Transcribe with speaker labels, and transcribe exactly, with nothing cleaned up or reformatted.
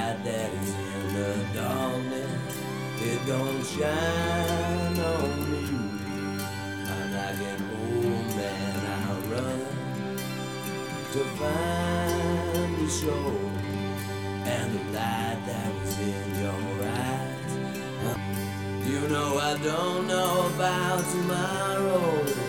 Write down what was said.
Speaker 1: light that is in the darkness, it gon' shine on me. I'm like an old man, I run to find the shore, and the light that was in your eyes. You know I don't know about tomorrow,